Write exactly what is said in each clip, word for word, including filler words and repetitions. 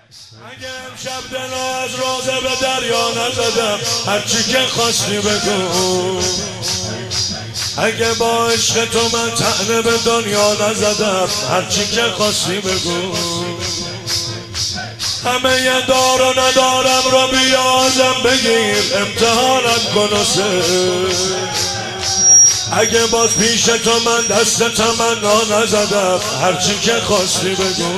اگه امشب دلو از روزه به دریا نزدم، هرچی که خواستی بگو. اگه با عشق تو من طعنه به دنیا نزدم، هرچی که خواستی بگو. همه یه دار و ندارم رو بیا ازم بگیر، امتحانم کن و سه. اگه باز پیش تو من دست تمنا نزدم، هرچی که خواستی بگو.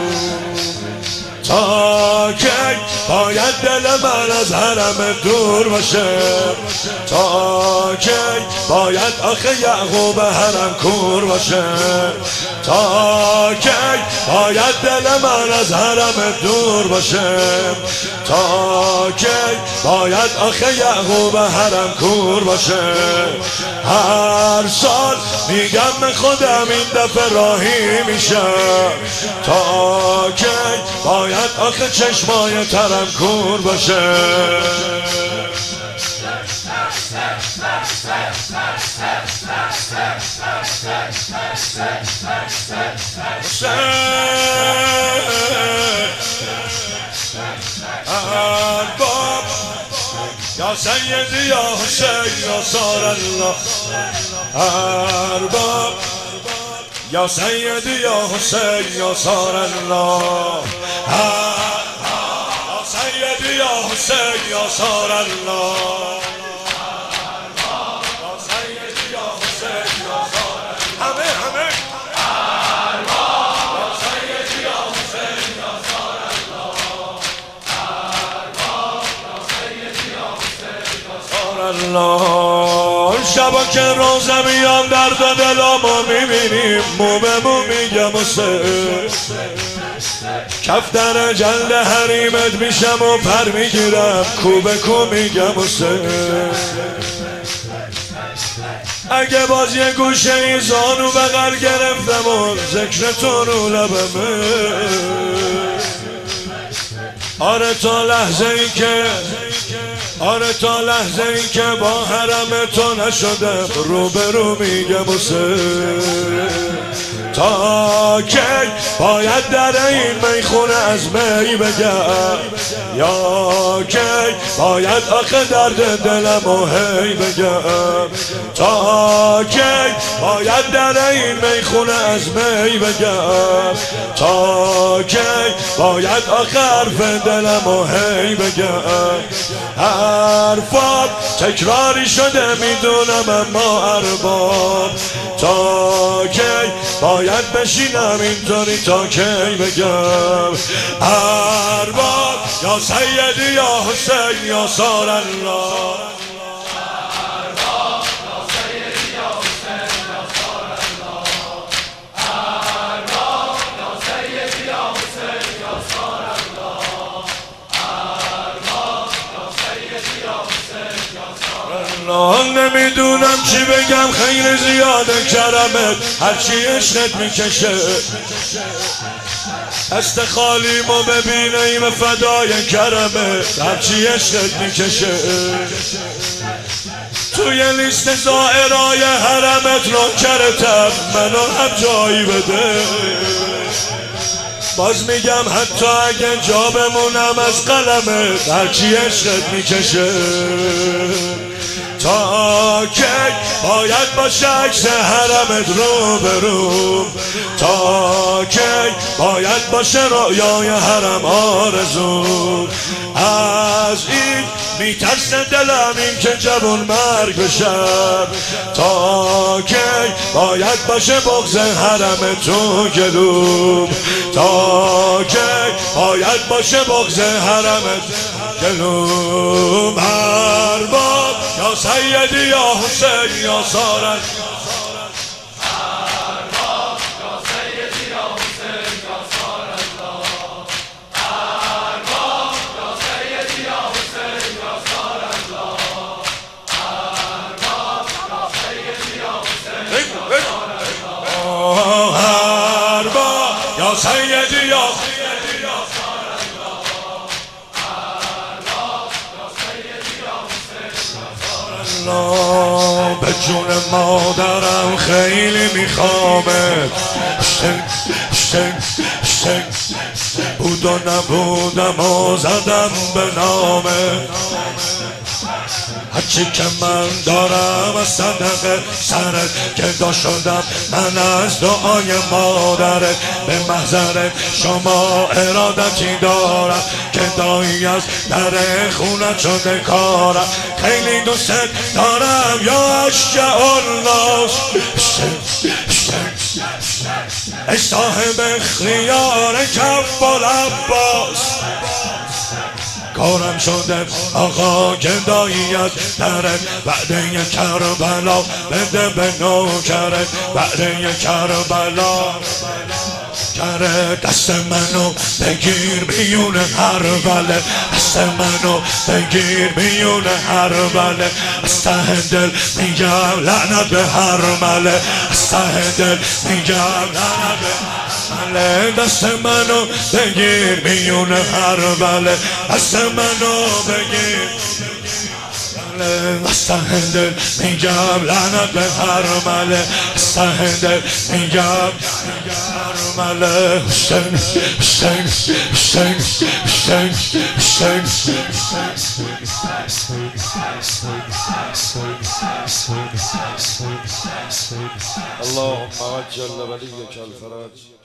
تا کی باید دل من از حرم دور باشه؟ تا کی باید آخه یعقوب حرم کور باشه؟ تا کی باید دل من از حرم دور باشه؟ تا کی باید آخه یعقوب حرم کور باشه؟ هر سال میگم به خودم این دفعه راهی میشم. تا کی باید آخه چشمای ترم کور باشه؟ ارباب یا سیدی یا حسین یا سار الله. ارباب یا سیدی یا حسین یا سار الله. یا سیدی یا حسین یا سار الله. یا سیدی یا حسین یا سار الله. همه همه یا سیدی یا حسین یا سار الله. یا سیدی یا حسین یا سار الله. شبا که روزه میام درد و دلامو میبینیم، مو به مو میگم و سه. کف در جلد حریمت میشم و پر میگیرم، کو به کو میگم و سه. اگه باز یه گوشه ای زانو بغل گرفتم و ذکر تو رو لبمه. آره تا لحظه ای که آره تا لحظه ای که با حرم تو نشدم، رو به رو میگم و سه. تا کی باید در این میخونه از می بگم؟ یا کی باید آخه درد دلم و هی بگم؟ تا کی باید در این میخونه از می بگم؟ تا کی باید آخه حرف دلم و هی بگم؟ حرفات تکراری شده میدونم اما ارباب، تا کی باید بشینم اینطوری؟ تا کی بگم ارباب یا سیدی یا حسین یا سار الله. نمیدونم چی بگم، خیلی زیاده کرمت، هرچی عشقت میکشه. دست خالیمو ببینه ایم فدای کرمت، هرچی عشقت میکشه. توی لیست زائرای حرمت نوکرتم، منو هم جایی بده. باز میگم حتی اگه جا بمونم از قلمت، هرچی عشقت میکشه. تا کی باید باشه عکس حرمت رو به رو؟ تا کی باید باشه رویای حرم آرزو؟ از این میترسه دلم این که جوان مرگ بشم. تا کی باید باشه بغض حرم تو گلوم؟ تا کی باید باشه بغض حرمت گلوم؟ ارباب یا سیدی یا حسین یا سار الله. یا سیدی یا به جون مادرم خیلی میخوامت. بود و نبودم و زدم به نامه هرچی که من دارم از صدقه سرت گدا شدم من از دعای مادرت به محضرت شما ارادتی دارم که دایی از در خونت شده کارم خیلی دوست دارم یا اشجع الناس ای صاحب خیار کف العباس کارم شده آقا گدایی از درت وعده کربلا بده به نوکرت وعده کربلا کره دست منو بگیر میون هر بله دست منو بگیر میون هر بله از ته دل میگم لعنت به هر مله از ته دل میگم لعنت به بله دست منو بگیر میون هر بله دست منو بگیر از ته دل میگم لعنت به هر مله از ته دل میگم هر مله حسین حسین حسین حسین حسین اللهم وجل ولیک الفرج